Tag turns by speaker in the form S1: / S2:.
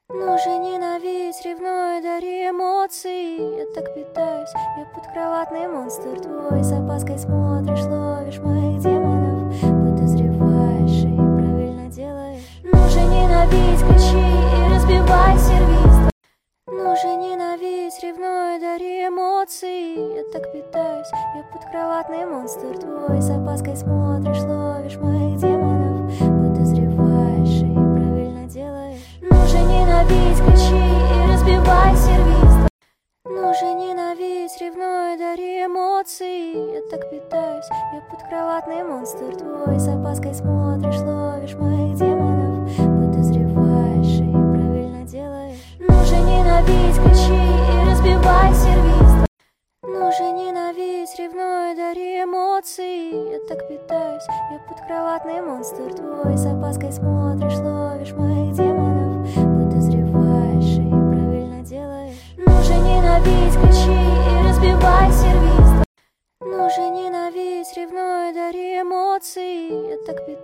S1: Ну же ненавидь, ревную, дари эмоции. Я так питаюсь, я подкроватный монстр твой. С опаской смотришь, ловишь моих демонов. Подозреваешь и правильно делаешь. Ну же ненавидь, кричи и разбивай сервиз. Ну же ненавидь, ревную, дари эмоции. Я так питаюсь, я подкроватный монстр твой. С опаской смотришь, ловишь моих демонов. Подозреваешь и правильно делаешь. Ну же ненавидь, кричи и разбивай сервиз. Ну же ненавидь, ревную, дари эмоции. Я так питаюсь, я подкроватный монстр твой. С опаской смотришь, ловишь моих демонов. Подозреваешь и правильно делаешь. Ну же ненавидь, кричи и разбивай сервиз. Ну же ненавидь, ревную, дари эмоции. Я так питаюсь, я подкроватный монстр твой. С опаской смотришь, ловишь моих демонов. Подозреваешь и правильно делаешь. Ну же ненавидь, кричи и разбивай сервиз. Ну же ненавидь, ревную, дари эмоции. Я так питаюсь.